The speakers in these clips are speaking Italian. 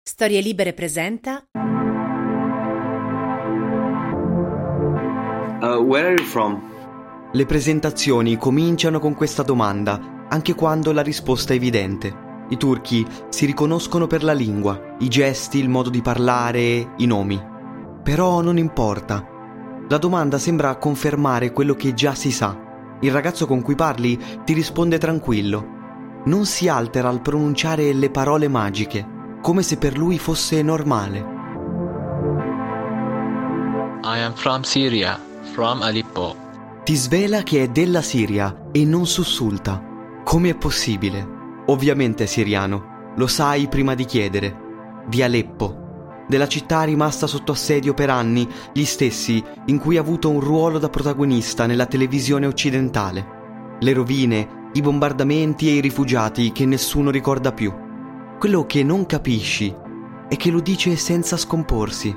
Storie Libere presenta Where are you from? Le presentazioni cominciano con questa domanda, anche quando la risposta è evidente. I turchi si riconoscono per la lingua, i gesti, il modo di parlare, i nomi. Però non importa. La domanda sembra confermare quello che già si sa. Il ragazzo con cui parli ti risponde tranquillo. Non si altera al pronunciare le parole magiche, come se per lui fosse normale. I am from Syria, from Aleppo. Ti svela che è della Siria e non sussulta. Come è possibile? Ovviamente è siriano, lo sai prima di chiedere. Di Aleppo, della città rimasta sotto assedio per anni, gli stessi in cui ha avuto un ruolo da protagonista nella televisione occidentale. Le rovine, i bombardamenti e i rifugiati che nessuno ricorda più. Quello che non capisci è che lo dice senza scomporsi.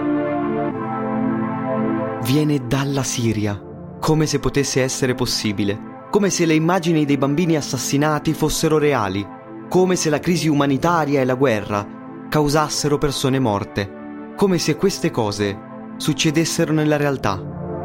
Viene dalla Siria, come se potesse essere possibile, come se le immagini dei bambini assassinati fossero reali, come se la crisi umanitaria e la guerra causassero persone morte, come se queste cose succedessero nella realtà.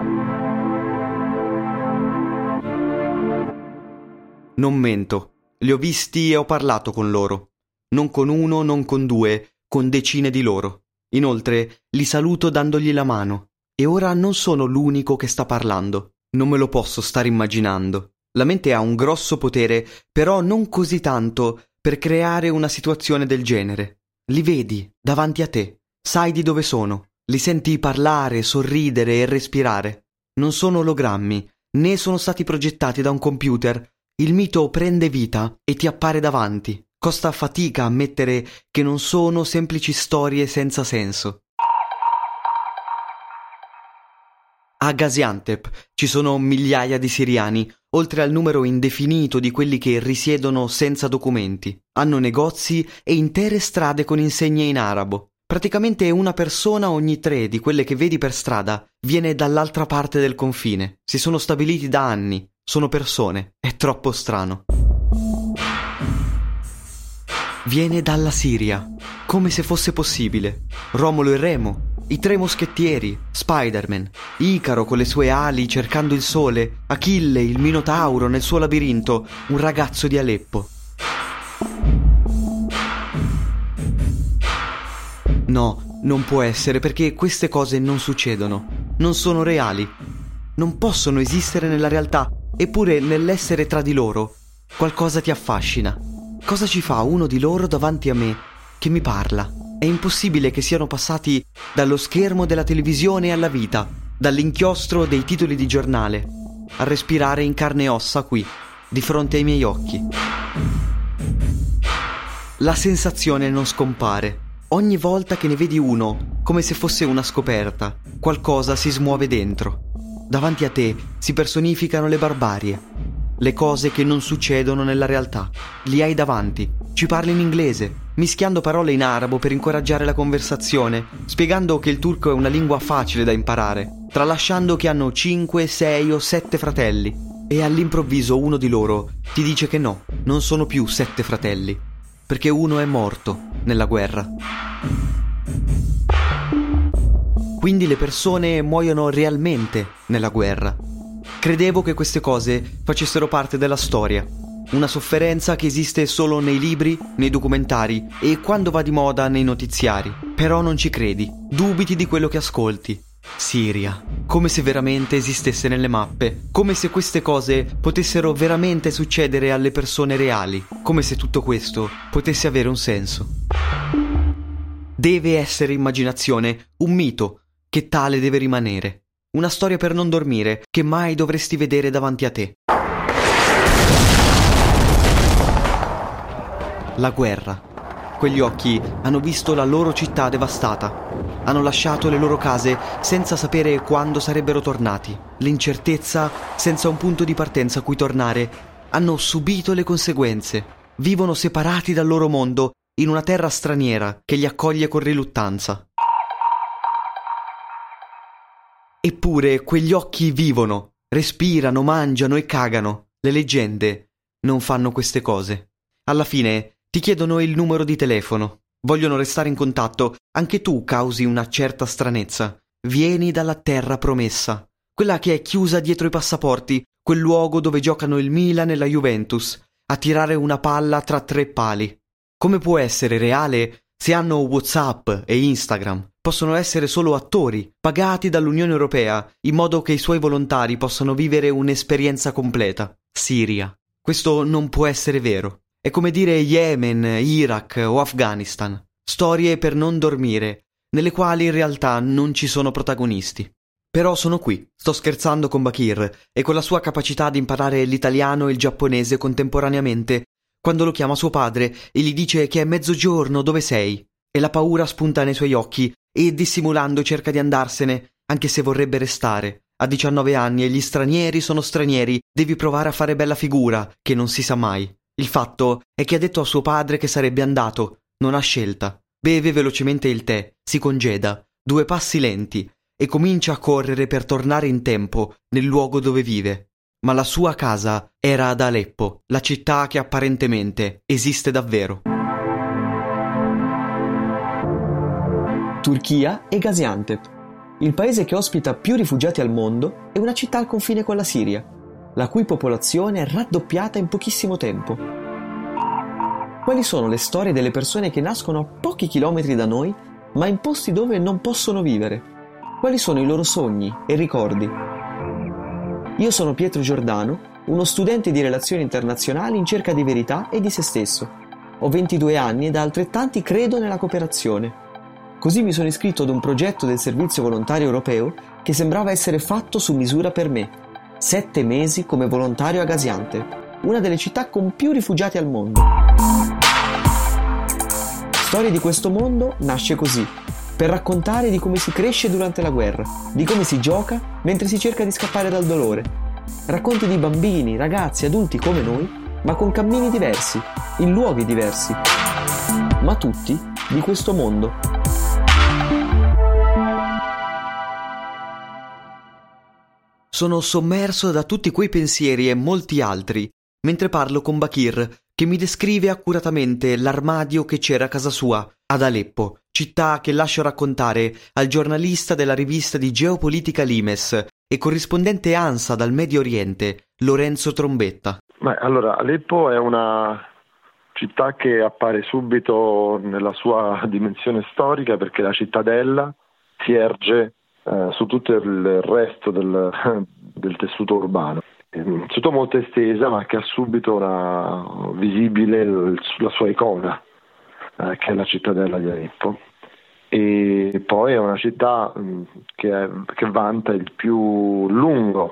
Non mento, li ho visti e ho parlato con loro. Non con uno, non con due, con decine di loro. Inoltre, li saluto dandogli la mano. E ora non sono l'unico che sta parlando. Non me lo posso stare immaginando. La mente ha un grosso potere, però non così tanto per creare una situazione del genere. Li vedi davanti a te, sai di dove sono, li senti parlare, sorridere e respirare. Non sono ologrammi, né sono stati progettati da un computer. Il mito prende vita e ti appare davanti. Costa fatica ammettere che non sono semplici storie senza senso. A Gaziantep ci sono migliaia di siriani, oltre al numero indefinito di quelli che risiedono senza documenti. Hanno negozi e intere strade con insegne in arabo. Praticamente una persona ogni 3 di quelle che vedi per strada viene dall'altra parte del confine. Si sono stabiliti da anni. Sono persone. È troppo strano. Viene dalla Siria, come se fosse possibile. Romolo e Remo, i 3 moschettieri, Spider-Man, Icaro con le sue ali cercando il sole, Achille, il Minotauro nel suo labirinto, un ragazzo di Aleppo. No, non può essere perché queste cose non succedono, non sono reali, non possono esistere nella realtà, eppure nell'essere tra di loro qualcosa ti affascina. Cosa ci fa uno di loro davanti a me che mi parla? È impossibile che siano passati dallo schermo della televisione alla vita, dall'inchiostro dei titoli di giornale, a respirare in carne e ossa qui, di fronte ai miei occhi. La sensazione non scompare. Ogni volta che ne vedi uno, come se fosse una scoperta, qualcosa si smuove dentro. Davanti a te si personificano le barbarie. Le cose che non succedono nella realtà. Li hai davanti, ci parli in inglese, mischiando parole in arabo per incoraggiare la conversazione, spiegando che il turco è una lingua facile da imparare, tralasciando che hanno 5, 6 o 7 fratelli. E all'improvviso uno di loro ti dice che no, non sono più 7 fratelli, perché uno è morto nella guerra. Quindi le persone muoiono realmente nella guerra. Credevo che queste cose facessero parte della storia, una sofferenza che esiste solo nei libri, nei documentari e quando va di moda nei notiziari. Però non ci credi, dubiti di quello che ascolti. Siria, come se veramente esistesse nelle mappe, come se queste cose potessero veramente succedere alle persone reali, come se tutto questo potesse avere un senso. Deve essere immaginazione, un mito, che tale deve rimanere. Una storia per non dormire, che mai dovresti vedere davanti a te. La guerra. Quegli occhi hanno visto la loro città devastata. Hanno lasciato le loro case senza sapere quando sarebbero tornati. L'incertezza senza un punto di partenza a cui tornare. Hanno subito le conseguenze. Vivono separati dal loro mondo in una terra straniera che li accoglie con riluttanza. Eppure quegli occhi vivono, respirano, mangiano e cagano. Le leggende non fanno queste cose. Alla fine ti chiedono il numero di telefono. Vogliono restare in contatto. Anche tu causi una certa stranezza. Vieni dalla terra promessa, quella che è chiusa dietro i passaporti, quel luogo dove giocano il Milan e la Juventus, a tirare una palla tra 3 pali. Come può essere reale se hanno WhatsApp e Instagram? Possono essere solo attori, pagati dall'Unione Europea, in modo che i suoi volontari possano vivere un'esperienza completa. Siria. Questo non può essere vero. È come dire Yemen, Iraq o Afghanistan. Storie per non dormire, nelle quali in realtà non ci sono protagonisti. Però sono qui, sto scherzando con Bakir e con la sua capacità di imparare l'italiano e il giapponese contemporaneamente, quando lo chiama suo padre e gli dice che è mezzogiorno, dove sei? E la paura spunta nei suoi occhi e dissimulando cerca di andarsene, anche se vorrebbe restare. Ha 19 anni e gli stranieri sono stranieri, devi provare a fare bella figura, che non si sa mai. Il fatto è che ha detto a suo padre che sarebbe andato, non ha scelta. Beve velocemente il tè, si congeda, 2 passi lenti, e comincia a correre per tornare in tempo nel luogo dove vive. Ma la sua casa era ad Aleppo, la città che apparentemente esiste davvero. Turchia e Gaziantep. Il paese che ospita più rifugiati al mondo è una città al confine con la Siria, la cui popolazione è raddoppiata in pochissimo tempo. Quali sono le storie delle persone che nascono a pochi chilometri da noi, ma in posti dove non possono vivere? Quali sono i loro sogni e ricordi? Io sono Pietro Giordano, uno studente di relazioni internazionali in cerca di verità e di se stesso. Ho 22 anni e da altrettanti credo nella cooperazione. Così mi sono iscritto ad un progetto del Servizio Volontario Europeo che sembrava essere fatto su misura per me. 7 mesi come volontario a Gaziantep, una delle città con più rifugiati al mondo. Storia di questo mondo nasce così, per raccontare di come si cresce durante la guerra, di come si gioca mentre si cerca di scappare dal dolore. Racconti di bambini, ragazzi, adulti come noi, ma con cammini diversi, in luoghi diversi, ma tutti di questo mondo. Sono sommerso da tutti quei pensieri e molti altri, mentre parlo con Bakir, che mi descrive accuratamente l'armadio che c'era a casa sua, ad Aleppo, città che lascio raccontare al giornalista della rivista di geopolitica Limes e corrispondente ANSA dal Medio Oriente, Lorenzo Trombetta. Allora, Aleppo è una città che appare subito nella sua dimensione storica perché la cittadella si erge su tutto il resto del tessuto urbano. Tutto molto estesa, ma che ha subito visibile la sua icona, che è la cittadella di Aleppo. E poi è una città che vanta il più lungo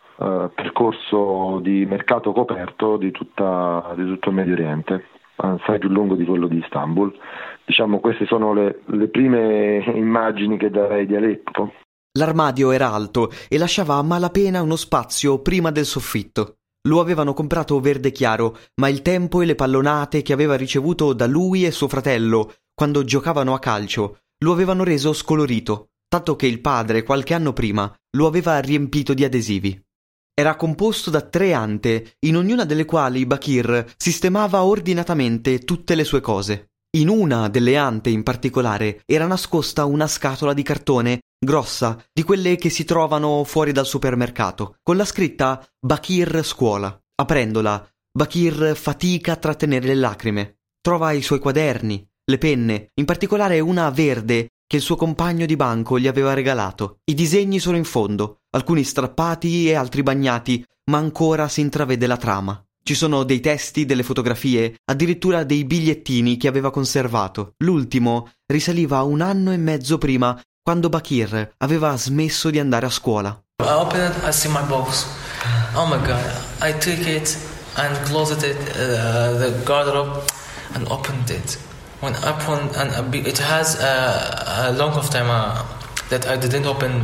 percorso di mercato coperto di tutto il Medio Oriente, assai più lungo di quello di Istanbul. Diciamo, queste sono le prime immagini che darei di Aleppo. L'armadio era alto e lasciava a malapena uno spazio prima del soffitto. Lo avevano comprato verde chiaro, ma il tempo e le pallonate che aveva ricevuto da lui e suo fratello quando giocavano a calcio lo avevano reso scolorito, tanto che il padre qualche anno prima lo aveva riempito di adesivi. Era composto da 3 ante, in ognuna delle quali Bakir sistemava ordinatamente tutte le sue cose. In una delle ante in particolare era nascosta una scatola di cartone grossa, di quelle che si trovano fuori dal supermercato, con la scritta Bakir Scuola. Aprendola, Bakir fatica a trattenere le lacrime. Trova i suoi quaderni, le penne, in particolare una verde che il suo compagno di banco gli aveva regalato. I disegni sono in fondo, alcuni strappati e altri bagnati, ma ancora si intravede la trama. Ci sono dei testi, delle fotografie, addirittura dei bigliettini che aveva conservato. L'ultimo risaliva a 1 anno e mezzo prima, quando Bakir aveva smesso di andare a scuola. I opened it, I see my box. Oh my god, I took it and closed it, the garderobe, and opened it. When I opened, and it has a long of time that I didn't open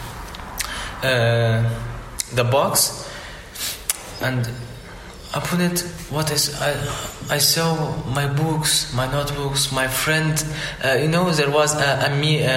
the box, and I put it. What is? I saw my books, my notebooks, my friend. There was a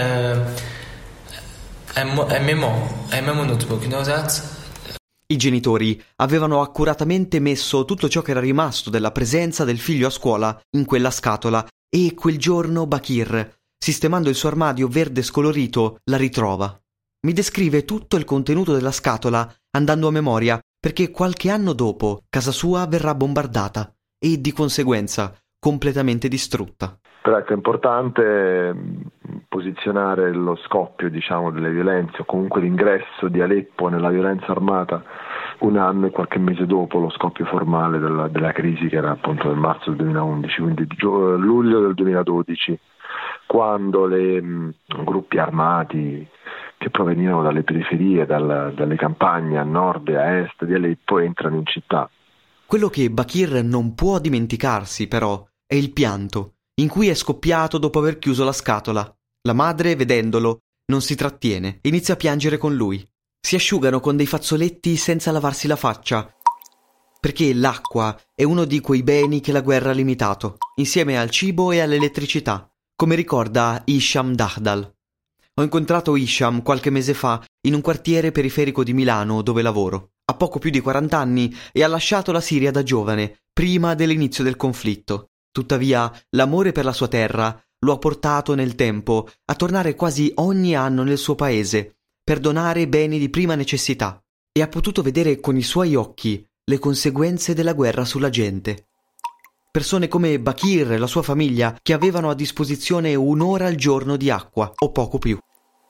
memo notebook. You know that? I genitori avevano accuratamente messo tutto ciò che era rimasto della presenza del figlio a scuola in quella scatola e quel giorno Bakir, sistemando il suo armadio verde scolorito, la ritrova. Mi descrive tutto il contenuto della scatola, andando a memoria, perché qualche anno dopo casa sua verrà bombardata e di conseguenza completamente distrutta. Però ecco, è importante posizionare lo scoppio, diciamo, delle violenze, o comunque l'ingresso di Aleppo nella violenza armata 1 anno e qualche mese dopo lo scoppio formale della crisi, che era appunto nel marzo del 2011, quindi luglio del 2012, quando gruppi armati che provenivano dalle periferie, dalle campagne a nord e a est di Aleppo entrano in città. Quello che Bakir non può dimenticarsi, però, è il pianto in cui è scoppiato dopo aver chiuso la scatola. La madre, vedendolo, non si trattiene, inizia a piangere con lui. Si asciugano con dei fazzoletti senza lavarsi la faccia, perché l'acqua è uno di quei beni che la guerra ha limitato, insieme al cibo e all'elettricità, come ricorda Hisham Dahdal. Ho incontrato Hisham qualche mese fa in un quartiere periferico di Milano dove lavoro. Ha poco più di 40 anni e ha lasciato la Siria da giovane, prima dell'inizio del conflitto. Tuttavia, l'amore per la sua terra lo ha portato nel tempo a tornare quasi ogni anno nel suo paese per donare beni di prima necessità e ha potuto vedere con i suoi occhi le conseguenze della guerra sulla gente. Persone come Bakir e la sua famiglia che avevano a disposizione 1 ora al giorno di acqua o poco più.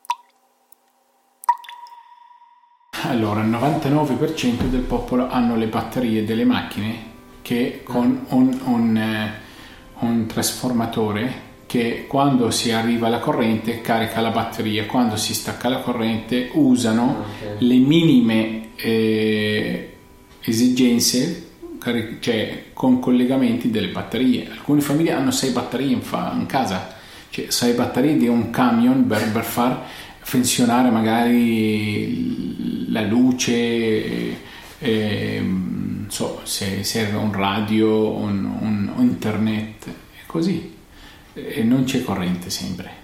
Allora, il 99% del popolo hanno le batterie delle macchine che con un trasformatore che quando si arriva alla corrente carica la batteria, quando si stacca la corrente usano le minime esigenze, cioè con collegamenti delle batterie. Alcune famiglie hanno 6 batterie in casa, cioè 6 batterie di un camion per far funzionare magari la luce, se serve un radio, un internet, e così. E non c'è corrente sempre.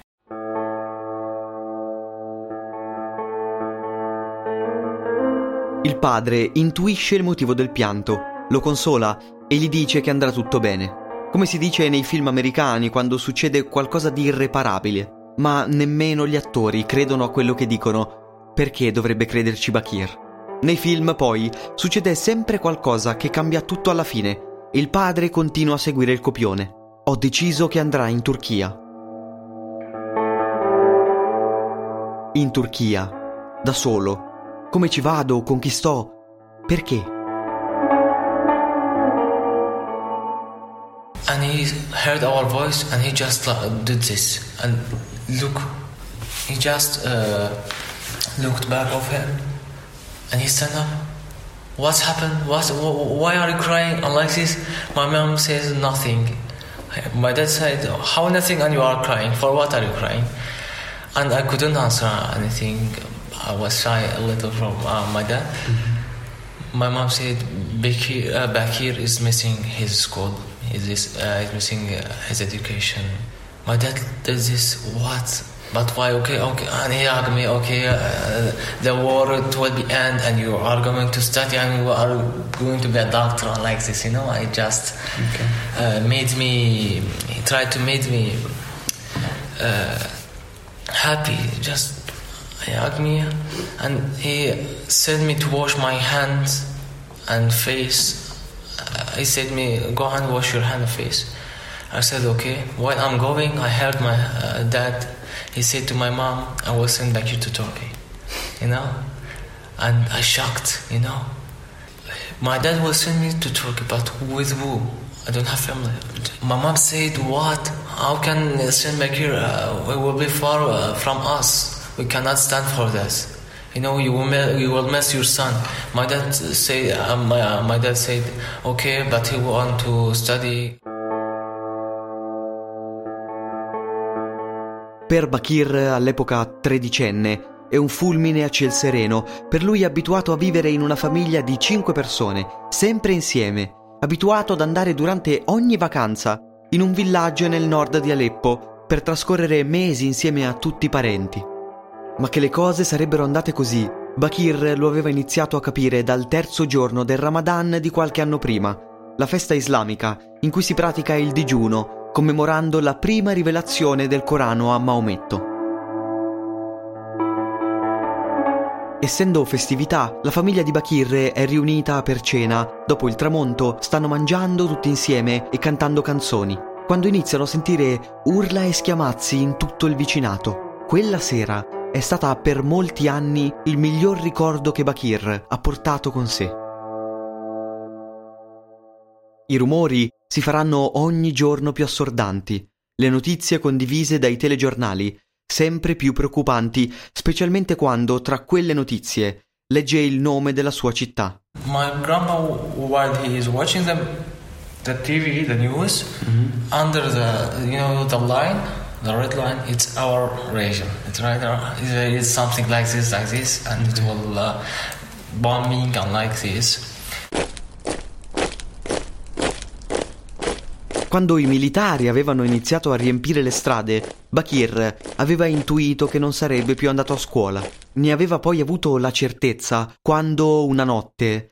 Il padre intuisce il motivo del pianto, lo consola e gli dice che andrà tutto bene. Come si dice nei film americani quando succede qualcosa di irreparabile. Ma nemmeno gli attori credono a quello che dicono. Perché dovrebbe crederci Bakir? Nei film, poi, succede sempre qualcosa che cambia tutto alla fine. Il padre continua a seguire il copione. Ho deciso che andrà in Turchia. In Turchia, da solo. Come ci vado? Con chi sto? Perché? And he heard our voice and he just did this. And look, he just looked back of him and he stand up. What's happened? Why are you crying? And like this, my mom says nothing. My dad said, how nothing, and you are crying? For what are you crying? And I couldn't answer anything. I was shy a little from my dad. Mm-hmm. My mom said, Bakir is missing his school. He's missing his education. My dad did this, what? But why? Okay. And he asked me, the war will be end and you are going to study and you are going to be a doctor and like this, I just he tried to make me happy. Just he hugged me and he sent me to wash my hands and face. He said me, go and wash your hand and face. I said, okay. While I'm going, I heard my dad. He said to my mom, I will send back you to Turkey, And I shocked, My dad will send me to Turkey, but with who? I don't have family. My mom said, what? How can they send back here? We will be far from us. We cannot stand for this. You will miss your son. My dad said, okay, but he want to study. Per Bakir, all'epoca tredicenne, è un fulmine a ciel sereno. Per lui abituato a vivere in una famiglia di 5 persone, sempre insieme, abituato ad andare durante ogni vacanza in un villaggio nel nord di Aleppo per trascorrere mesi insieme a tutti i parenti. Ma che le cose sarebbero andate così, Bakir lo aveva iniziato a capire dal 3° giorno del Ramadan di qualche anno prima, la festa islamica in cui si pratica il digiuno commemorando la prima rivelazione del Corano a Maometto. Essendo festività, la famiglia di Bakir è riunita per cena. Dopo il tramonto stanno mangiando tutti insieme e cantando canzoni, quando iniziano a sentire urla e schiamazzi in tutto il vicinato. Quella sera è stata per molti anni il miglior ricordo che Bakir ha portato con sé. I rumori si faranno ogni giorno più assordanti, le notizie condivise dai telegiornali sempre più preoccupanti, specialmente quando tra quelle notizie legge il nome della sua città. My grandpa, while he is watching the TV, the news, under the line, the red line, it's our region. It's right there. It's something like this, and it will bombing and like this. Quando i militari avevano iniziato a riempire le strade, Bakir aveva intuito che non sarebbe più andato a scuola. Ne aveva poi avuto la certezza quando una notte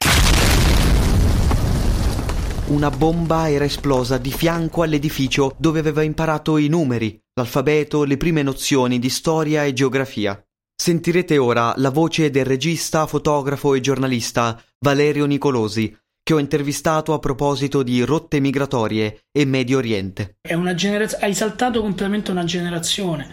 una bomba era esplosa di fianco all'edificio dove aveva imparato i numeri, l'alfabeto, le prime nozioni di storia e geografia. Sentirete ora la voce del regista, fotografo e giornalista Valerio Nicolosi, che ho intervistato a proposito di rotte migratorie e Medio Oriente. Hai saltato completamente una generazione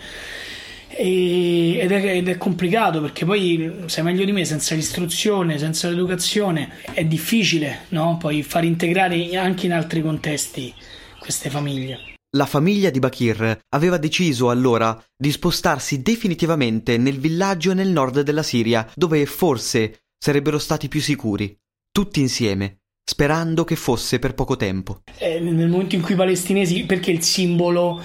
ed è complicato, perché poi sai meglio di me, senza l'istruzione, senza l'educazione è difficile, no? Poi far integrare anche in altri contesti queste famiglie. La famiglia di Bakir aveva deciso allora di spostarsi definitivamente nel villaggio nel nord della Siria, dove forse sarebbero stati più sicuri, tutti insieme, sperando che fosse per poco tempo. Nel momento in cui i palestinesi, perché il simbolo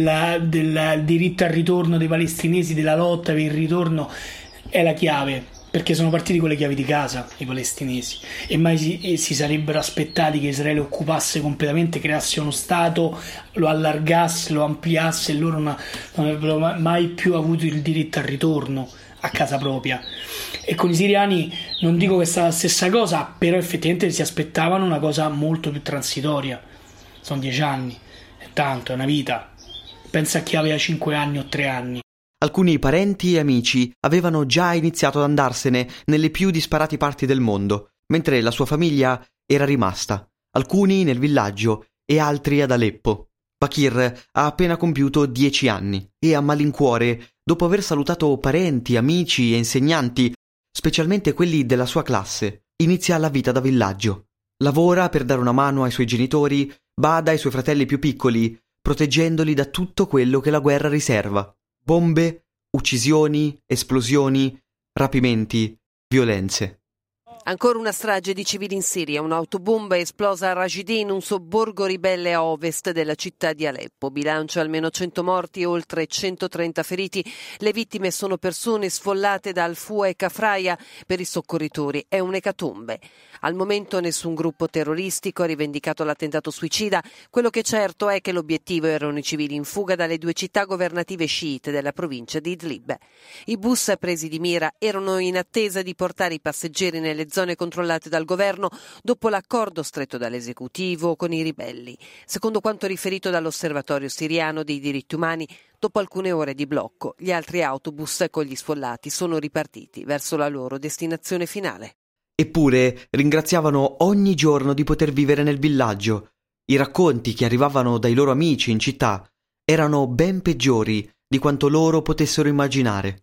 del diritto al ritorno dei palestinesi, della lotta per il ritorno, è la chiave, perché sono partiti con le chiavi di casa i palestinesi e mai si sarebbero aspettati che Israele occupasse completamente, creasse uno stato, lo allargasse, lo ampliasse, e loro non avrebbero mai più avuto il diritto al ritorno a casa propria. E con i siriani non dico che sia la stessa cosa, però effettivamente si aspettavano una cosa molto più transitoria. Sono 10 anni, è tanto, è una vita. Pensa a chi aveva 5 anni o 3 anni. Alcuni parenti e amici avevano già iniziato ad andarsene nelle più disparate parti del mondo, mentre la sua famiglia era rimasta, alcuni nel villaggio e altri ad Aleppo. Bakir ha appena compiuto 10 anni e a malincuore, dopo aver salutato parenti, amici e insegnanti, specialmente quelli della sua classe, inizia la vita da villaggio. Lavora per dare una mano ai suoi genitori, bada ai suoi fratelli più piccoli, proteggendoli da tutto quello che la guerra riserva: bombe, uccisioni, esplosioni, rapimenti, violenze. Ancora una strage di civili in Siria. Un'autobomba è esplosa a Rashidin, un sobborgo ribelle a ovest della città di Aleppo. Bilancio almeno 100 morti e oltre 130 feriti. Le vittime sono persone sfollate da Al-Fua e Kafraya. Per i soccorritori è un'ecatombe. Al momento nessun gruppo terroristico ha rivendicato l'attentato suicida. Quello che è certo è che l'obiettivo erano i civili in fuga dalle 2 città governative sciite della provincia di Idlib. I bus presi di mira erano in attesa di portare i passeggeri nelle zone controllate dal governo dopo l'accordo stretto dall'esecutivo con i ribelli. Secondo quanto riferito dall'Osservatorio siriano dei diritti umani, dopo alcune ore di blocco, gli altri autobus con gli sfollati sono ripartiti verso la loro destinazione finale. Eppure ringraziavano ogni giorno di poter vivere nel villaggio. I racconti che arrivavano dai loro amici in città erano ben peggiori di quanto loro potessero immaginare.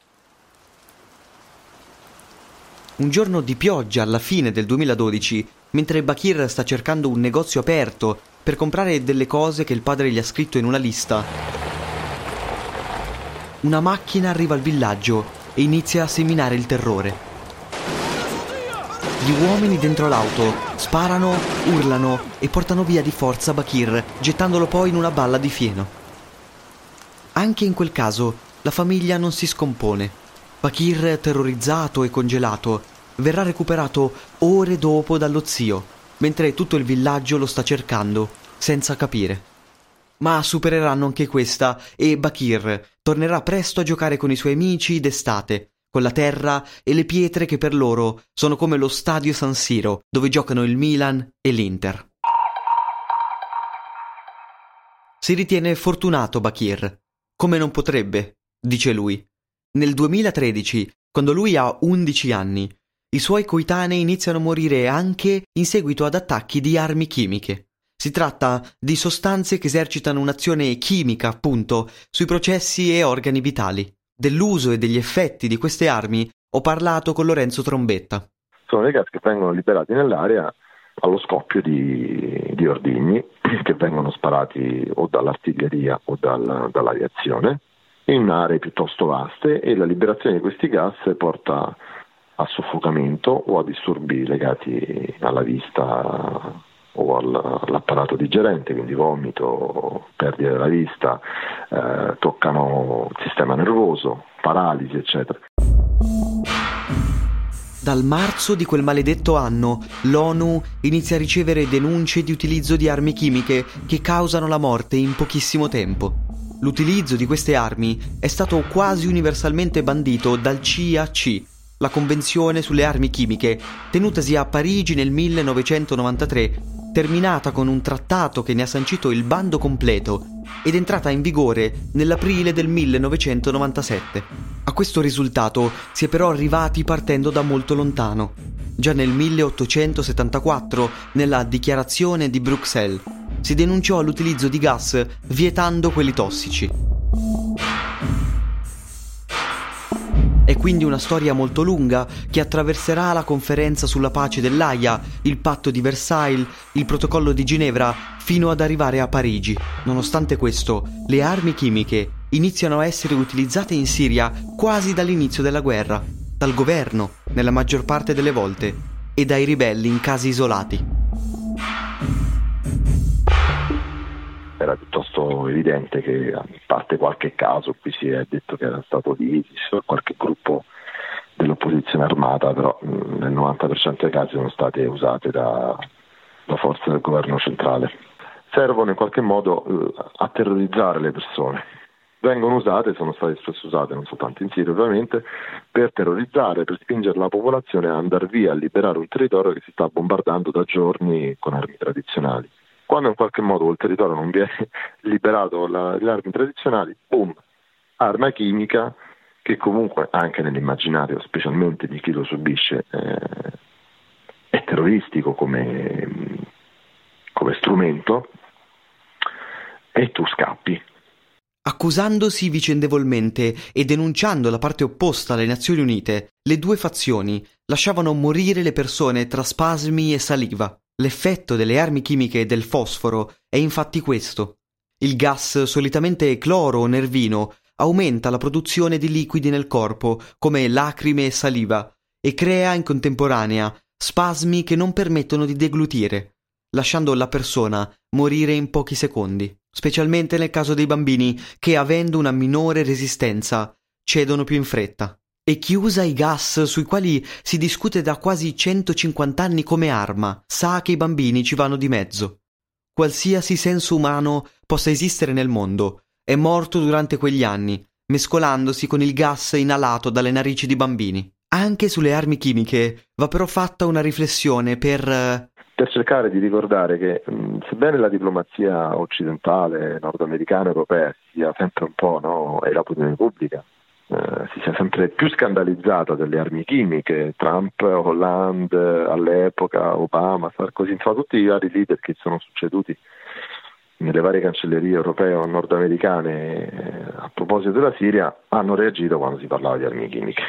Un giorno di pioggia alla fine del 2012, mentre Bakir sta cercando un negozio aperto per comprare delle cose che il padre gli ha scritto in una lista, una macchina arriva al villaggio e inizia a seminare il terrore. Gli uomini dentro l'auto sparano, urlano e portano via di forza Bakir, gettandolo poi in una balla di fieno. Anche in quel caso la famiglia non si scompone. Bakir, terrorizzato e congelato, verrà recuperato ore dopo dallo zio, mentre tutto il villaggio lo sta cercando, senza capire. Ma supereranno anche questa e Bakir tornerà presto a giocare con i suoi amici d'estate, con la terra e le pietre che per loro sono come lo stadio San Siro, dove giocano il Milan e l'Inter. Si ritiene fortunato Bakir. Come non potrebbe, dice lui. Nel 2013, quando lui ha 11 anni, i suoi coetanei iniziano a morire anche in seguito ad attacchi di armi chimiche. Si tratta di sostanze che esercitano un'azione chimica, appunto, sui processi e organi vitali. Dell'uso e degli effetti di queste armi ho parlato con Lorenzo Trombetta. Sono dei gas che vengono liberati nell'aria allo scoppio di ordigni che vengono sparati o dall'artiglieria o dall'aviazione in aree piuttosto vaste, e la liberazione di questi gas porta a soffocamento o a disturbi legati alla vista o all'apparato digerente, quindi vomito, perdita della vista, toccano il sistema nervoso, paralisi, eccetera. Dal marzo di quel maledetto anno, l'ONU inizia a ricevere denunce di utilizzo di armi chimiche che causano la morte in pochissimo tempo. L'utilizzo di queste armi è stato quasi universalmente bandito dal CAC, la Convenzione sulle armi chimiche, tenutasi a Parigi nel 1993, terminata con un trattato che ne ha sancito il bando completo ed entrata in vigore nell'aprile del 1997. A questo risultato si è però arrivati partendo da molto lontano. Già nel 1874, nella Dichiarazione di Bruxelles, si denunciò l'utilizzo di gas vietando quelli tossici. È quindi una storia molto lunga che attraverserà la conferenza sulla pace dell'Aia, il patto di Versailles, il protocollo di Ginevra, fino ad arrivare a Parigi. Nonostante questo, le armi chimiche iniziano a essere utilizzate in Siria quasi dall'inizio della guerra, dal governo, nella maggior parte delle volte, e dai ribelli in casi isolati. Era piuttosto evidente che, a parte qualche caso, qui si è detto che era stato l'ISIS o qualche gruppo dell'opposizione armata, però nel 90% dei casi sono state usate da forze del governo centrale. Servono in qualche modo a terrorizzare le persone. Vengono usate, sono state spesso usate, non soltanto in Siria ovviamente, per terrorizzare, per spingere la popolazione a andare via, a liberare un territorio che si sta bombardando da giorni con armi tradizionali. Quando in qualche modo quel territorio non viene liberato le armi tradizionali, boom, arma chimica, che comunque anche nell'immaginario, specialmente di chi lo subisce, è terroristico come strumento, e tu scappi. Accusandosi vicendevolmente e denunciando la parte opposta alle Nazioni Unite, le due fazioni lasciavano morire le persone tra spasmi e saliva. L'effetto delle armi chimiche e del fosforo è infatti questo. Il gas, solitamente cloro o nervino, aumenta la produzione di liquidi nel corpo, come lacrime e saliva, e crea in contemporanea spasmi che non permettono di deglutire, lasciando la persona morire in pochi secondi, specialmente nel caso dei bambini che, avendo una minore resistenza, cedono più in fretta. E chi usa i gas sui quali si discute da quasi 150 anni come arma sa che i bambini ci vanno di mezzo. Qualsiasi senso umano possa esistere nel mondo è morto durante quegli anni, mescolandosi con il gas inalato dalle narici di bambini. Anche sulle armi chimiche va però fatta una riflessione per cercare di ricordare che sebbene la diplomazia occidentale, nordamericana, europea sia sempre un po', no, e l'opinione pubblica si sia sempre più scandalizzata delle armi chimiche, Trump, Hollande all'epoca, Obama, Sarkozy, insomma tutti i vari leader che sono succeduti nelle varie cancellerie europee o nordamericane a proposito della Siria hanno reagito quando si parlava di armi chimiche.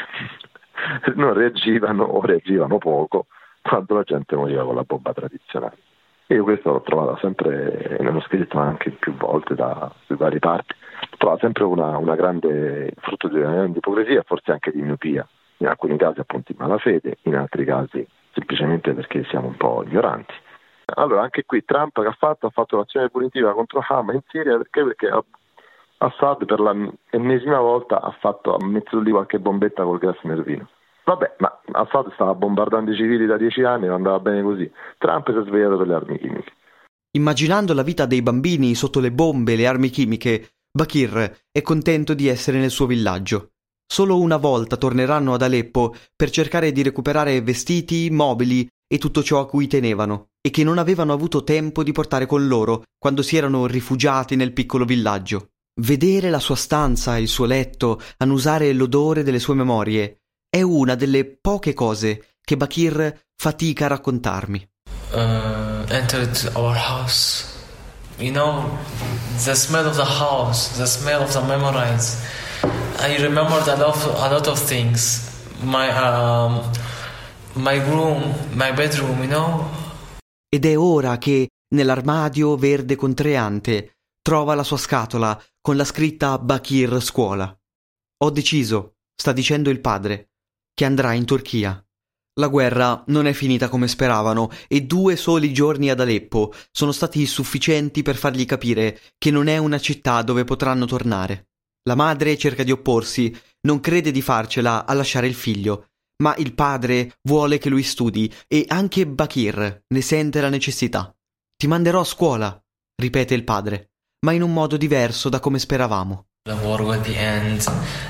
Non reagivano o reagivano poco quando la gente moriva con la bomba tradizionale. Io questo l'ho trovato sempre, nello scritto anche più volte sui vari parti, ho trovato sempre una grande frutto di una grande ipocrisia, forse anche di miopia, in alcuni casi appunto di malafede, in altri casi semplicemente perché siamo un po' ignoranti. Allora anche qui Trump che ha fatto l'azione punitiva contro Hamas in Siria perché Assad per l'ennesima volta ha messo lì qualche bombetta col gas nervino. Vabbè, ma Assad stava bombardando i civili da 10 anni e andava bene così. Trump si è svegliato per le armi chimiche. Immaginando la vita dei bambini sotto le bombe e le armi chimiche, Bakir è contento di essere nel suo villaggio. Solo una volta torneranno ad Aleppo per cercare di recuperare vestiti, mobili e tutto ciò a cui tenevano. e che non avevano avuto tempo di portare con loro quando si erano rifugiati nel piccolo villaggio. Vedere la sua stanza e il suo letto, annusare l'odore delle sue memorie, è una delle poche cose che Bakir fatica a raccontarmi. Entered our house. You know, the smell of the house, the smell of the memories. I remembered a lot of things. My room, my bedroom, you know. Ed è ora che, nell'armadio verde contraeante, trova la sua scatola con la scritta Bakir Scuola. Ho deciso, sta dicendo il padre, che andrà in Turchia. La guerra non è finita come speravano e 2 soli giorni ad Aleppo sono stati sufficienti per fargli capire che non è una città dove potranno tornare. La madre cerca di opporsi, non crede di farcela a lasciare il figlio, ma il padre vuole che lui studi e anche Bakir ne sente la necessità. Ti manderò a scuola, ripete il padre, ma in un modo diverso da come speravamo. The war will be end,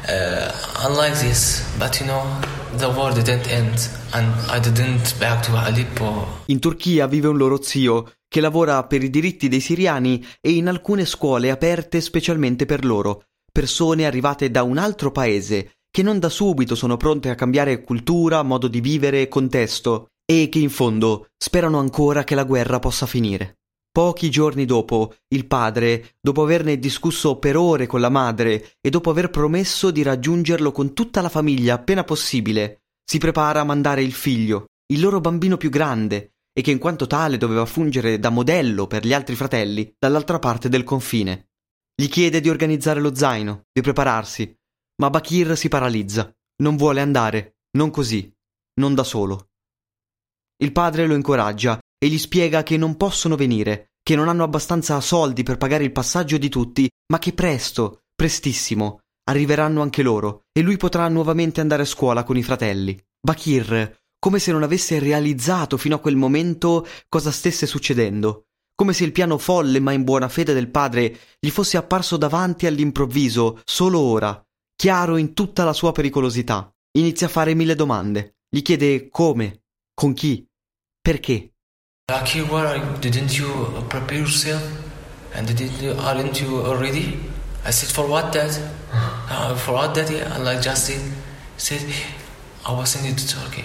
unlike this, but you know, the war didn't end and I didn't back to Aleppo. In Turchia vive un loro zio che lavora per i diritti dei siriani e in alcune scuole aperte specialmente per loro, persone arrivate da un altro paese che non da subito sono pronte a cambiare cultura, modo di vivere e contesto e che in fondo sperano ancora che la guerra possa finire. Pochi giorni dopo, il padre, dopo averne discusso per ore con la madre e dopo aver promesso di raggiungerlo con tutta la famiglia appena possibile, si prepara a mandare il figlio, il loro bambino più grande, e che in quanto tale doveva fungere da modello per gli altri fratelli, dall'altra parte del confine. Gli chiede di organizzare lo zaino, di prepararsi, ma Bakir si paralizza. Non vuole andare, non così, non da solo. Il padre lo incoraggia e gli spiega che non possono venire, che non hanno abbastanza soldi per pagare il passaggio di tutti, ma che presto, prestissimo, arriveranno anche loro e lui potrà nuovamente andare a scuola con i fratelli. Bakir, come se non avesse realizzato fino a quel momento cosa stesse succedendo, come se il piano folle ma in buona fede del padre gli fosse apparso davanti all'improvviso, solo ora, chiaro in tutta la sua pericolosità. Inizia a fare 1000 domande. Gli chiede come, con chi, perché. Lucky, didn't you prepare yourself? And aren't you ready? I said, for what, Dad? For what, Daddy? And like Justin said, I was sending to Turkey.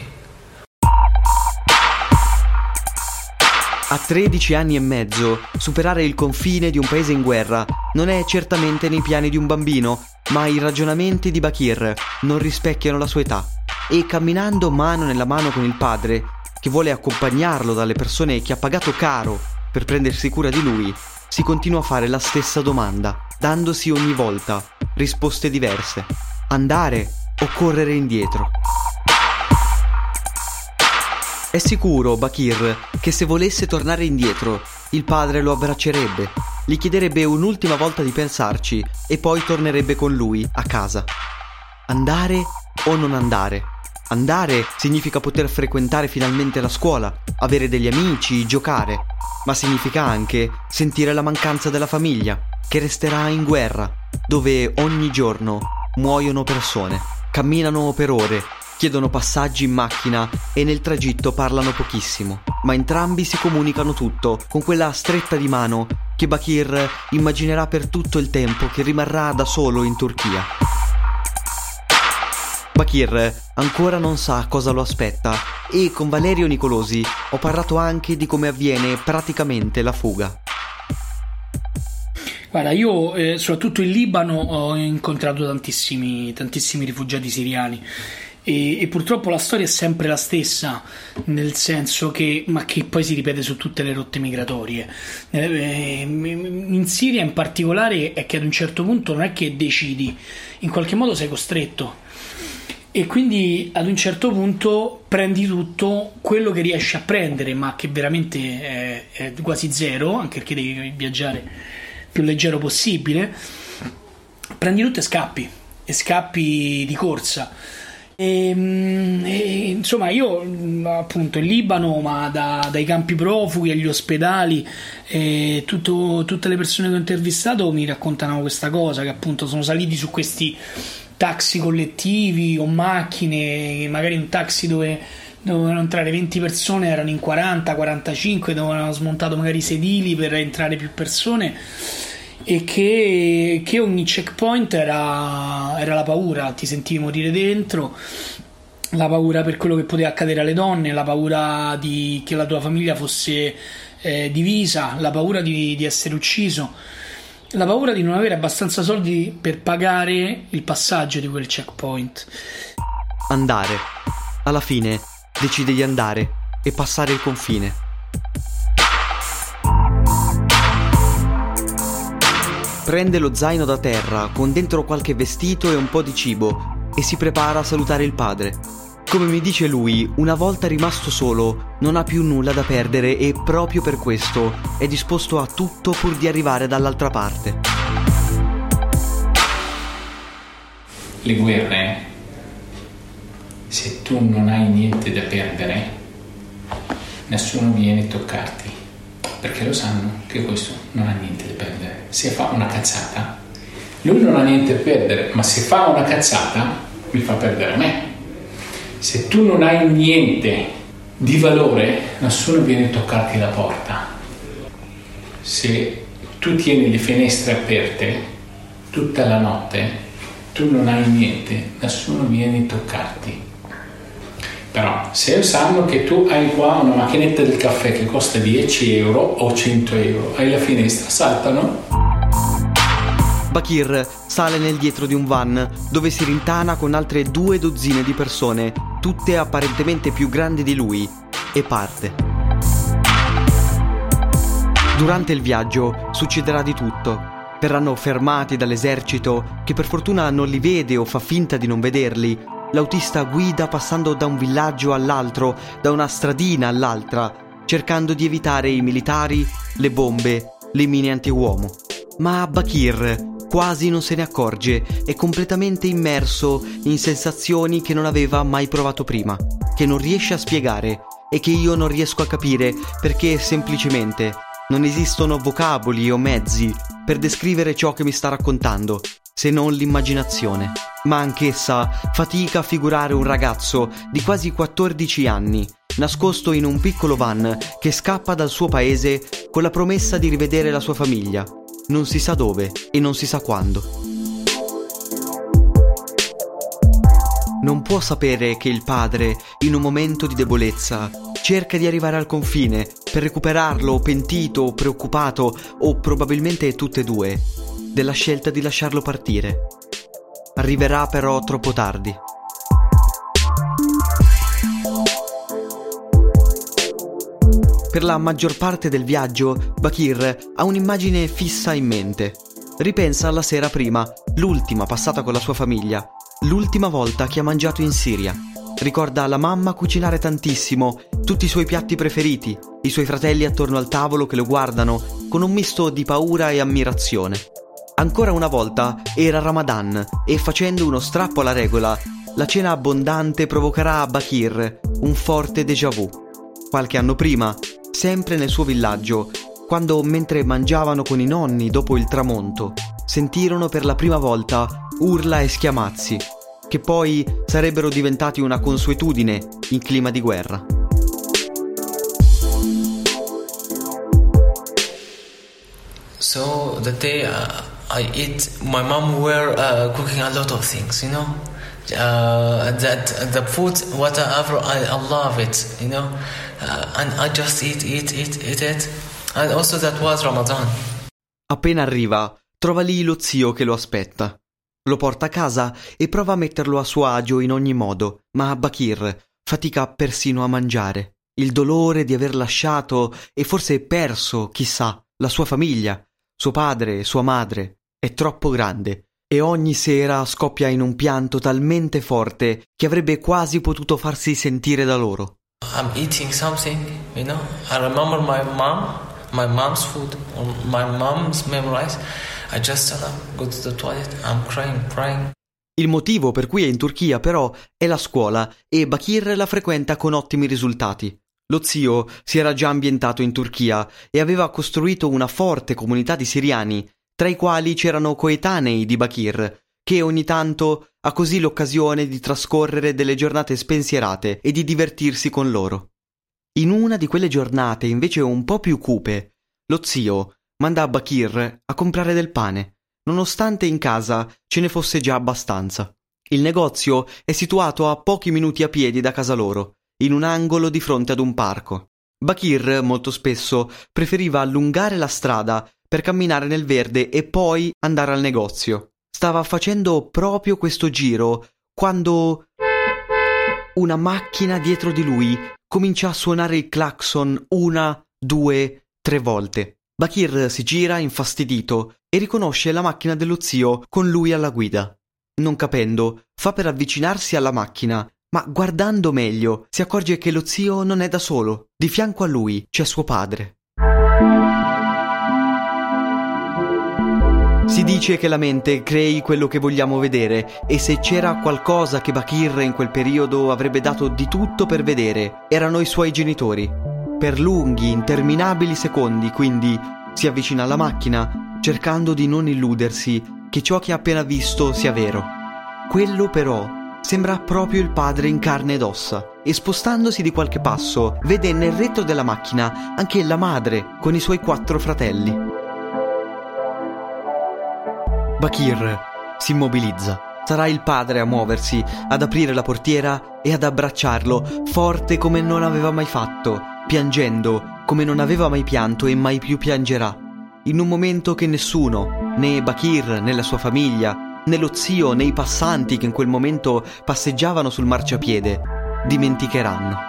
A 13 anni e mezzo, superare il confine di un paese in guerra non è certamente nei piani di un bambino, ma i ragionamenti di Bakir non rispecchiano la sua età. E camminando mano nella mano con il padre, che vuole accompagnarlo dalle persone che ha pagato caro per prendersi cura di lui, si continua a fare la stessa domanda, dandosi ogni volta risposte diverse. Andare o correre indietro? È sicuro, Bakir, che se volesse tornare indietro, il padre lo abbraccerebbe, gli chiederebbe un'ultima volta di pensarci e poi tornerebbe con lui a casa. Andare o non andare? Andare significa poter frequentare finalmente la scuola, avere degli amici, giocare, ma significa anche sentire la mancanza della famiglia, che resterà in guerra, dove ogni giorno muoiono persone, camminano per ore, chiedono passaggi in macchina e nel tragitto parlano pochissimo, ma entrambi si comunicano tutto con quella stretta di mano che Bakir immaginerà per tutto il tempo che rimarrà da solo in Turchia. Bakir ancora non sa cosa lo aspetta e con Valerio Nicolosi ho parlato anche di come avviene praticamente la fuga. Guarda, io soprattutto in Libano ho incontrato tantissimi rifugiati siriani e purtroppo la storia è sempre la stessa, nel senso che poi si ripete su tutte le rotte migratorie. In Siria in particolare è che ad un certo punto non è che decidi, in qualche modo sei costretto. E quindi ad un certo punto prendi tutto quello che riesci a prendere, ma che veramente è quasi zero, anche perché devi viaggiare più leggero possibile. Prendi tutto e scappi di corsa. E insomma, io appunto in Libano, ma dai campi profughi agli ospedali, tutte le persone che ho intervistato mi raccontano questa cosa, che appunto sono saliti su questi taxi collettivi o macchine, magari un taxi dove dovevano entrare 20 persone, erano in 40, 45, dovevano smontato magari i sedili per entrare più persone, e che ogni checkpoint era la paura, ti sentivi morire dentro, la paura per quello che poteva accadere alle donne, la paura che la tua famiglia fosse divisa, la paura di essere ucciso, la paura di non avere abbastanza soldi per pagare il passaggio di quel checkpoint. Andare. Alla fine decide di andare e passare il confine. Prende lo zaino da terra con dentro qualche vestito e un po' di cibo e si prepara a salutare il padre. Come mi dice lui, una volta rimasto solo non ha più nulla da perdere e proprio per questo è disposto a tutto pur di arrivare dall'altra parte. Le guerre, se tu non hai niente da perdere, nessuno viene a toccarti, perché lo sanno che questo non ha niente da perdere. Se fa una cazzata, lui non ha niente da perdere, ma se fa una cazzata mi fa perdere a me. Se tu non hai niente di valore, nessuno viene a toccarti la porta. Se tu tieni le finestre aperte tutta la notte, tu non hai niente, nessuno viene a toccarti. Però se sanno che tu hai qua una macchinetta del caffè che costa 10 euro o 100 euro, hai la finestra, saltano. Bakir sale nel dietro di un van dove si rintana con altre 2 dozzine di persone, tutte apparentemente più grandi di lui, e parte. Durante il viaggio succederà di tutto. Verranno fermati dall'esercito, che per fortuna non li vede o fa finta di non vederli. L'autista guida passando da un villaggio all'altro, da una stradina all'altra, cercando di evitare i militari, le bombe, le mine antiuomo. Ma Bakir quasi non se ne accorge, è completamente immerso in sensazioni che non aveva mai provato prima, che non riesce a spiegare e che io non riesco a capire perché semplicemente non esistono vocaboli o mezzi per descrivere ciò che mi sta raccontando, se non l'immaginazione. Ma anch'essa fatica a figurare un ragazzo di quasi 14 anni, nascosto in un piccolo van che scappa dal suo paese con la promessa di rivedere la sua famiglia. Non si sa dove e non si sa quando. Non può sapere che il padre, in un momento di debolezza, cerca di arrivare al confine per recuperarlo, pentito o preoccupato, o probabilmente tutte e due, della scelta di lasciarlo partire. Arriverà però troppo tardi. Per la maggior parte del viaggio, Bakir ha un'immagine fissa in mente. Ripensa alla sera prima, l'ultima passata con la sua famiglia, l'ultima volta che ha mangiato in Siria. Ricorda la mamma cucinare tantissimo, tutti i suoi piatti preferiti, i suoi fratelli attorno al tavolo che lo guardano con un misto di paura e ammirazione. Ancora una volta era Ramadan e, facendo uno strappo alla regola, la cena abbondante provocherà a Bakir un forte déjà vu. Qualche anno prima, sempre nel suo villaggio, quando mentre mangiavano con i nonni dopo il tramonto, sentirono per la prima volta urla e schiamazzi, che poi sarebbero diventati una consuetudine in clima di guerra. So the day I eat, my mom were cooking a lot of things, you know. That the food, whatever, I love it, you know. And I just eat it. And also that was Ramadan. Appena arriva, trova lì lo zio che lo aspetta. Lo porta a casa e prova a metterlo a suo agio in ogni modo, ma Bakir fatica persino a mangiare. Il dolore di aver lasciato e forse perso, chissà, la sua famiglia, suo padre e sua madre, è troppo grande e ogni sera scoppia in un pianto talmente forte che avrebbe quasi potuto farsi sentire da loro. I'm eating something, you know. I remember my mom's food, or my mom's memories. I just go to the toilet, I'm crying. Il motivo per cui è in Turchia però è la scuola e Bakir la frequenta con ottimi risultati. Lo zio si era già ambientato in Turchia e aveva costruito una forte comunità di siriani, tra i quali c'erano coetanei di Bakir, che ogni tanto ha così l'occasione di trascorrere delle giornate spensierate e di divertirsi con loro. In una di quelle giornate, invece un po' più cupe, lo zio manda Bakir a comprare del pane, nonostante in casa ce ne fosse già abbastanza. Il negozio è situato a pochi minuti a piedi da casa loro, in un angolo di fronte ad un parco. Bakir molto spesso preferiva allungare la strada per camminare nel verde e poi andare al negozio. Stava facendo proprio questo giro quando una macchina dietro di lui comincia a suonare il clacson 1, 2, 3 volte. Bakir si gira infastidito e riconosce la macchina dello zio con lui alla guida. Non capendo, fa per avvicinarsi alla macchina, ma guardando meglio si accorge che lo zio non è da solo. Di fianco a lui c'è suo padre. Si dice che la mente crei quello che vogliamo vedere, e se c'era qualcosa che Bakir in quel periodo avrebbe dato di tutto per vedere, erano i suoi genitori. Per lunghi, interminabili secondi, quindi, si avvicina alla macchina, cercando di non illudersi che ciò che ha appena visto sia vero. Quello però sembra proprio il padre in carne ed ossa, e spostandosi di qualche passo vede nel retro della macchina anche la madre con i suoi 4 fratelli. Bakir si immobilizza. Sarà il padre a muoversi, ad aprire la portiera e ad abbracciarlo forte come non aveva mai fatto, piangendo come non aveva mai pianto e mai più piangerà, in un momento che nessuno, né Bakir né la sua famiglia, né lo zio né i passanti che in quel momento passeggiavano sul marciapiede, dimenticheranno.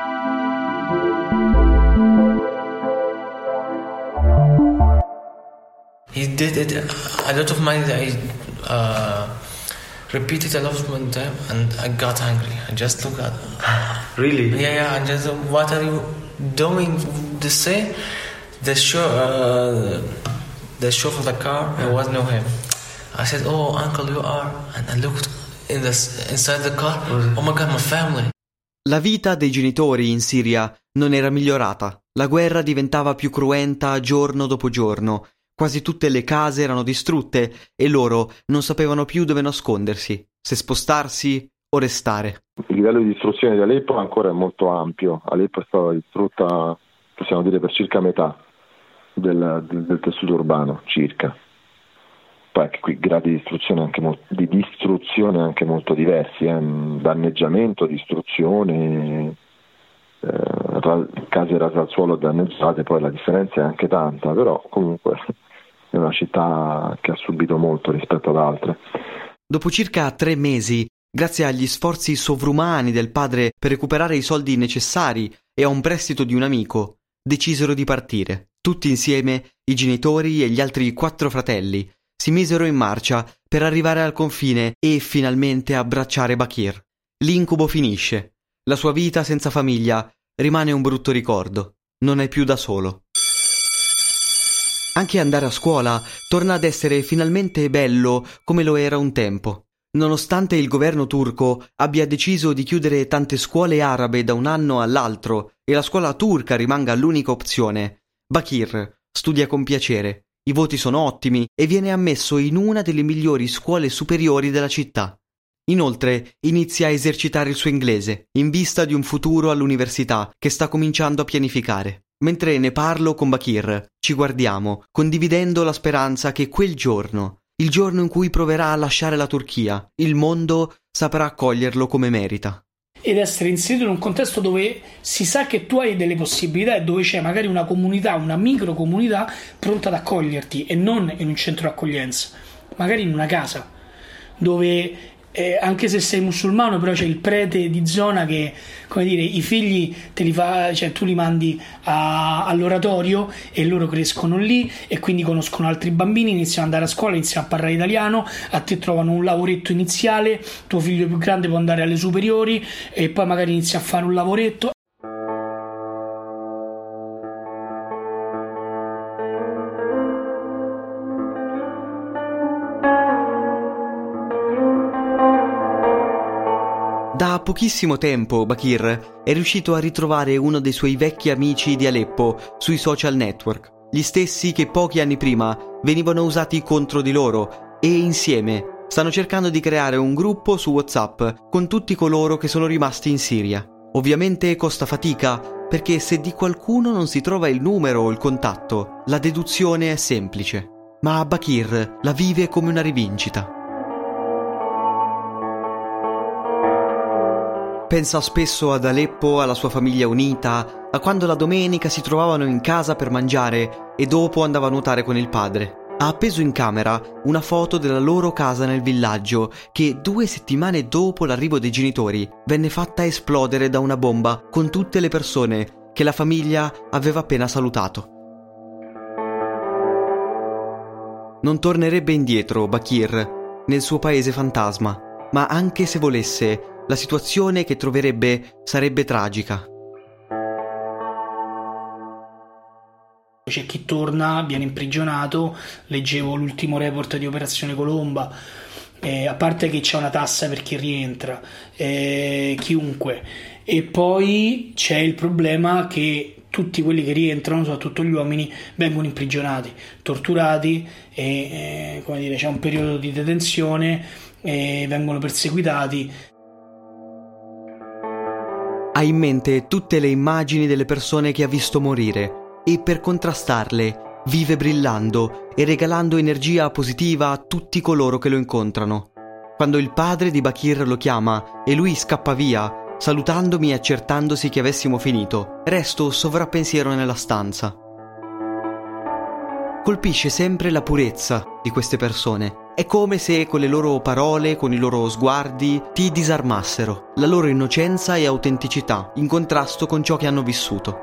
He did it a lot of money. I repeated a lot of time, and I got angry. I just looked at. Really? Yeah. I just, what are you doing? To say the chauffeur of the car, it was no him. I said, "Oh, uncle, you are," and I looked inside the car. Oh my God, my family. La vita dei genitori in Siria non era migliorata. La guerra diventava più cruenta giorno dopo giorno. Quasi tutte le case erano distrutte e loro non sapevano più dove nascondersi, se spostarsi o restare. Il livello di distruzione di Aleppo ancora è molto ampio. Aleppo è stata distrutta, possiamo dire, per circa metà del tessuto urbano, circa. Poi anche qui gradi di distruzione anche molto diversi, danneggiamento, distruzione, case rase al suolo danneggiate, poi la differenza è anche tanta, però comunque è una città che ha subito molto rispetto ad altre. Dopo circa 3 mesi, grazie agli sforzi sovrumani del padre per recuperare i soldi necessari e a un prestito di un amico, decisero di partire. Tutti insieme, i genitori e gli altri 4 fratelli, si misero in marcia per arrivare al confine e finalmente abbracciare Bakir. L'incubo finisce. La sua vita senza famiglia rimane un brutto ricordo. Non è più da solo. Anche andare a scuola torna ad essere finalmente bello come lo era un tempo. Nonostante il governo turco abbia deciso di chiudere tante scuole arabe da un anno all'altro e la scuola turca rimanga l'unica opzione, Bakir studia con piacere, i voti sono ottimi e viene ammesso in una delle migliori scuole superiori della città. Inoltre inizia a esercitare il suo inglese, in vista di un futuro all'università che sta cominciando a pianificare. Mentre ne parlo con Bakir, ci guardiamo, condividendo la speranza che quel giorno, il giorno in cui proverà a lasciare la Turchia, il mondo saprà accoglierlo come merita. Ed essere inserito in un contesto dove si sa che tu hai delle possibilità e dove c'è magari una comunità, una microcomunità pronta ad accoglierti, e non in un centro di accoglienza, magari in una casa dove anche se sei musulmano però c'è il prete di zona che, come dire, i figli te li fa, cioè tu li mandi all'oratorio e loro crescono lì e quindi conoscono altri bambini, iniziano ad andare a scuola, iniziano a parlare italiano, a te trovano un lavoretto iniziale, tuo figlio più grande può andare alle superiori e poi magari inizia a fare un lavoretto. Da pochissimo tempo Bakir è riuscito a ritrovare uno dei suoi vecchi amici di Aleppo sui social network, gli stessi che pochi anni prima venivano usati contro di loro, e insieme Stanno cercando di creare un gruppo su WhatsApp con tutti coloro che sono rimasti in Siria. Ovviamente costa fatica, perché se di qualcuno non si trova il numero o il contatto, la deduzione è semplice. Ma Bakir la vive come una rivincita. Pensa spesso ad Aleppo, alla sua famiglia unita, a quando la domenica si trovavano in casa per mangiare e dopo andava a nuotare con il padre. Ha appeso in camera una foto della loro casa nel villaggio che 2 settimane dopo l'arrivo dei genitori venne fatta esplodere da una bomba con tutte le persone che la famiglia aveva appena salutato. Non tornerebbe indietro Bakir nel suo paese fantasma, ma anche se volesse, la situazione che troverebbe sarebbe tragica. C'è chi torna, viene imprigionato, leggevo l'ultimo report di Operazione Colomba, a parte che c'è una tassa per chi rientra, chiunque, e poi c'è il problema che tutti quelli che rientrano, soprattutto gli uomini, vengono imprigionati, torturati, e come dire, c'è un periodo di detenzione, e vengono perseguitati. Ha in mente tutte le immagini delle persone che ha visto morire e per contrastarle vive brillando e regalando energia positiva a tutti coloro che lo incontrano. Quando il padre di Bakir lo chiama e lui scappa via, salutandomi e accertandosi che avessimo finito, resto sovrappensiero nella stanza. Colpisce sempre la purezza di queste persone. È come se con le loro parole, con i loro sguardi, ti disarmassero, la loro innocenza e autenticità, in contrasto con ciò che hanno vissuto.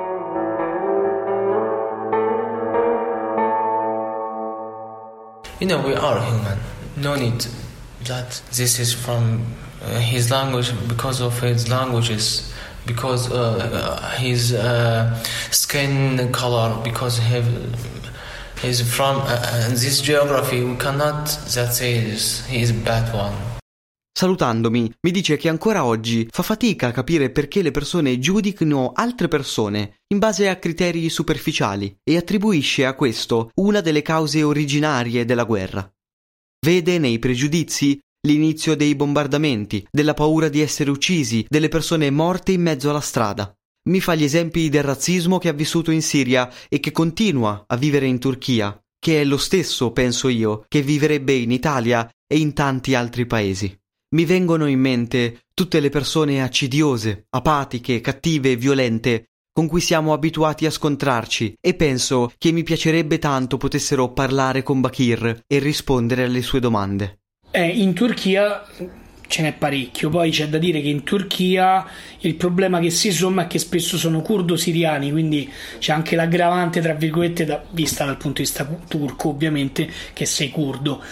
You know, we are human. No need that this is from his language, because of his languages, because his skin color, because he's from this geography. We cannot that say this. He is a bad one. Salutandomi, mi dice che ancora oggi fa fatica a capire perché le persone giudicano altre persone in base a criteri superficiali e attribuisce a questo una delle cause originarie della guerra. Vede nei pregiudizi l'inizio dei bombardamenti, della paura di essere uccisi, delle persone morte in mezzo alla strada. Mi fa gli esempi del razzismo che ha vissuto in Siria e che continua a vivere in Turchia, che è lo stesso, penso io, che vivrebbe in Italia e in tanti altri paesi. Mi vengono in mente tutte le persone accidiose, apatiche, cattive e violente con cui siamo abituati a scontrarci e penso che mi piacerebbe tanto potessero parlare con Bakir e rispondere alle sue domande. In Turchia ce n'è parecchio, poi c'è da dire che in Turchia il problema che si somma è che spesso sono curdo-siriani, quindi c'è anche l'aggravante, tra virgolette, vista dal punto di vista turco, ovviamente, che sei curdo.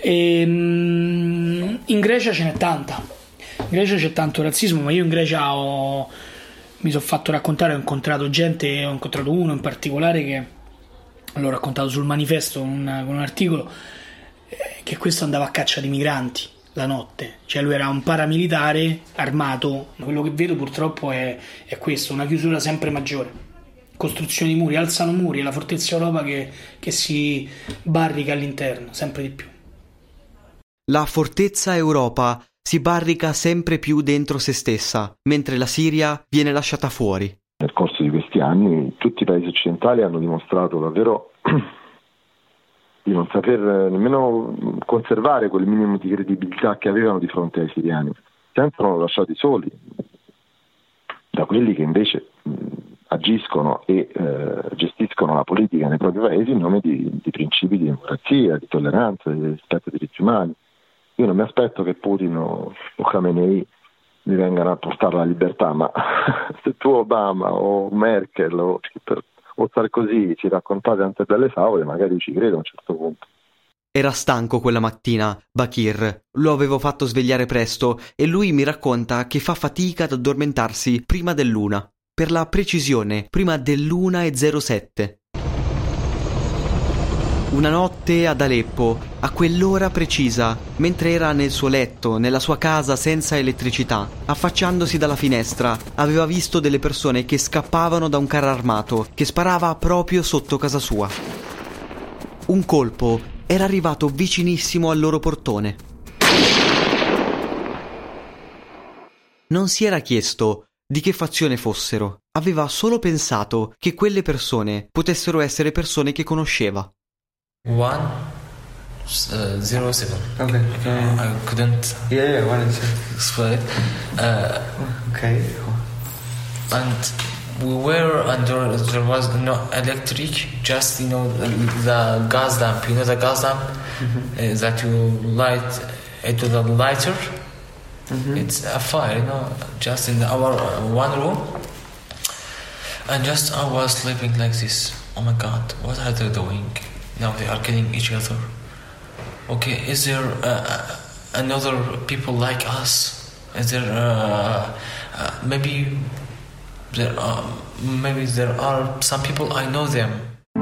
In Grecia ce n'è tanta, in Grecia c'è tanto razzismo, ma io in Grecia mi sono fatto raccontare, ho incontrato gente, ho incontrato uno in particolare che l'ho raccontato sul Manifesto con un articolo, che questo andava a caccia di migranti la notte, cioè lui era un paramilitare armato. Quello che vedo purtroppo è questo, una chiusura sempre maggiore, costruzione di muri, alzano muri, la fortezza Europa che si barrica all'interno sempre di più. La fortezza Europa si barrica sempre più dentro se stessa, mentre la Siria viene lasciata fuori. Nel corso di questi anni tutti i paesi occidentali hanno dimostrato davvero di non saper nemmeno conservare quel minimo di credibilità che avevano di fronte ai siriani. Sembrano lasciati soli da quelli che invece agiscono e gestiscono la politica nei propri paesi in nome di principi di democrazia, di tolleranza, di rispetto dei diritti umani. Io non mi aspetto che Putin o Khamenei mi vengano a portare la libertà, ma se tu Obama o Merkel o Sarkozy ci raccontate tante belle favole, magari ci credo a un certo punto. Era stanco quella mattina, Bakir. Lo avevo fatto svegliare presto e lui mi racconta che fa fatica ad addormentarsi prima dell'1. Per la precisione, prima dell'1:07. Una notte ad Aleppo, a quell'ora precisa, mentre era nel suo letto, nella sua casa senza elettricità, affacciandosi dalla finestra, aveva visto delle persone che scappavano da un carro armato che sparava proprio sotto casa sua. Un colpo era arrivato vicinissimo al loro portone. Non si era chiesto di che fazione fossero, aveva solo pensato che quelle persone potessero essere persone che conosceva. 107. Okay. I couldn't Yeah, explain it. Okay. And we were under, there was no electric, just the gas lamp. You know the gas lamp that you light into the lighter. It's a fire, just in our one room. And just I was sleeping like this. Oh my God, what are they doing? Now they are killing each other. Okay, is there another people like us? Is there maybe there are some people I know them.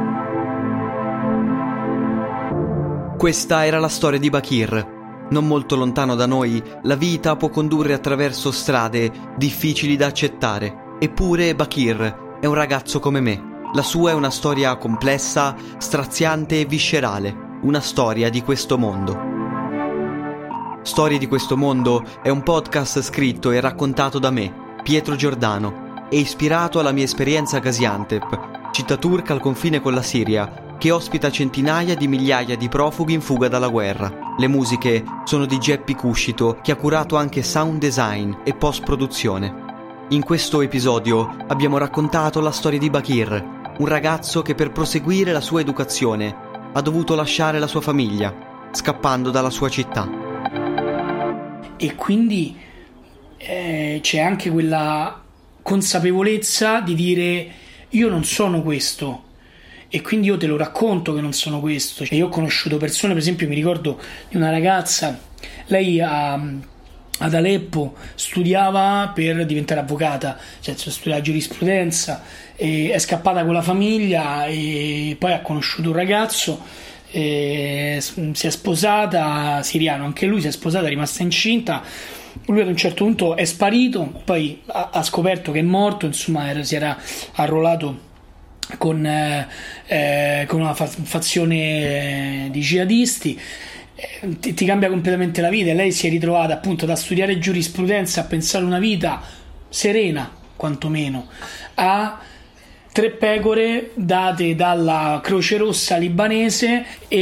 Questa era la storia di Bakir. Non molto lontano da noi, la vita può condurre attraverso strade difficili da accettare. Eppure Bakir è un ragazzo come me. La sua è una storia complessa, straziante e viscerale. Una storia di questo mondo. Storie di questo mondo è un podcast scritto e raccontato da me, Pietro Giordano, e ispirato alla mia esperienza a Gaziantep, città turca al confine con la Siria, che ospita centinaia di migliaia di profughi in fuga dalla guerra. Le musiche sono di Geppi Cuscito, che ha curato anche sound design e post-produzione. In questo episodio abbiamo raccontato la storia di Bakir, un ragazzo che per proseguire la sua educazione ha dovuto lasciare la sua famiglia, scappando dalla sua città. E quindi c'è anche quella consapevolezza di dire io non sono questo, e quindi io te lo racconto che non sono questo. Io ho conosciuto persone, per esempio mi ricordo di una ragazza, lei ad Aleppo studiava per diventare avvocata, cioè studiava giurisprudenza, e è scappata con la famiglia e poi ha conosciuto un ragazzo, si è sposata, siriano anche lui, si è sposata, è rimasta incinta. Lui ad un certo punto è sparito, poi ha scoperto che è morto, insomma si era arruolato con una fazione di jihadisti. Ti cambia completamente la vita. Lei si è ritrovata appunto da studiare giurisprudenza a pensare una vita serena, quantomeno, a 3 pecore date dalla Croce Rossa libanese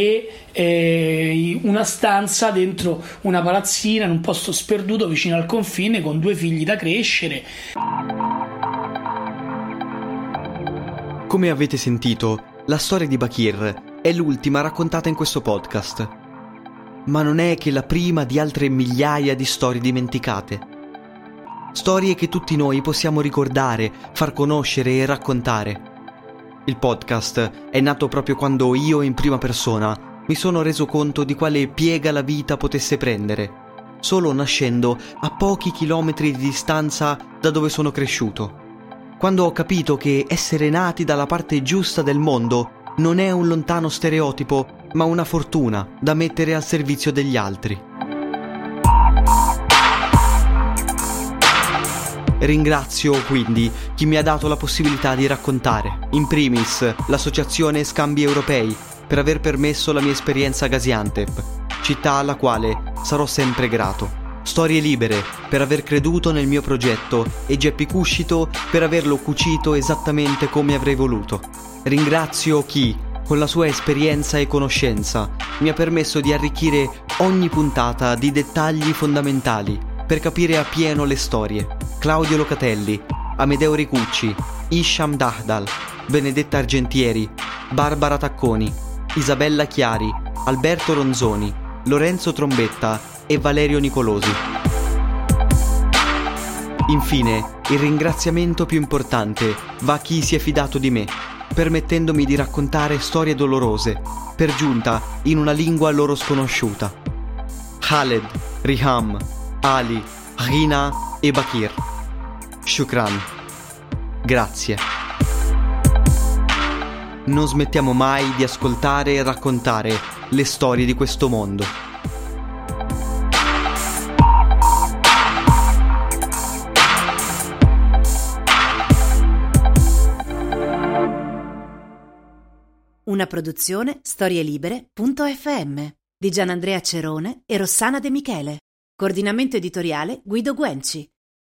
e una stanza dentro una palazzina in un posto sperduto vicino al confine con 2 figli da crescere. Come avete sentito, la storia di Bakir è l'ultima raccontata in questo podcast. Ma non è che la prima di altre migliaia di storie dimenticate. Storie che tutti noi possiamo ricordare, far conoscere e raccontare. Il podcast è nato proprio quando io, in prima persona, mi sono reso conto di quale piega la vita potesse prendere, solo nascendo a pochi chilometri di distanza da dove sono cresciuto. Quando ho capito che essere nati dalla parte giusta del mondo non è un lontano stereotipo, ma una fortuna da mettere al servizio degli altri. Ringrazio quindi chi mi ha dato la possibilità di raccontare, in primis l'associazione Scambi Europei, per aver permesso la mia esperienza a Gaziantep, città alla quale sarò sempre grato. Storie Libere per aver creduto nel mio progetto e Geppi Cuscito per averlo cucito esattamente come avrei voluto. Ringrazio chi, con la sua esperienza e conoscenza, mi ha permesso di arricchire ogni puntata di dettagli fondamentali per capire appieno le storie. Claudio Locatelli, Amedeo Ricucci, Isham Dahdal, Benedetta Argentieri, Barbara Tacconi, Isabella Chiari, Alberto Ronzoni, Lorenzo Trombetta e Valerio Nicolosi. Infine, il ringraziamento più importante va a chi si è fidato di me, permettendomi di raccontare storie dolorose, per giunta in una lingua loro sconosciuta. Khaled, Riham, Ali, Rina e Bakir. Shukran. Grazie. Non smettiamo mai di ascoltare e raccontare le storie di questo mondo. Una produzione storielibere.fm di Gianandrea Cerone e Rossana De Michele. Coordinamento editoriale Guido Guenci.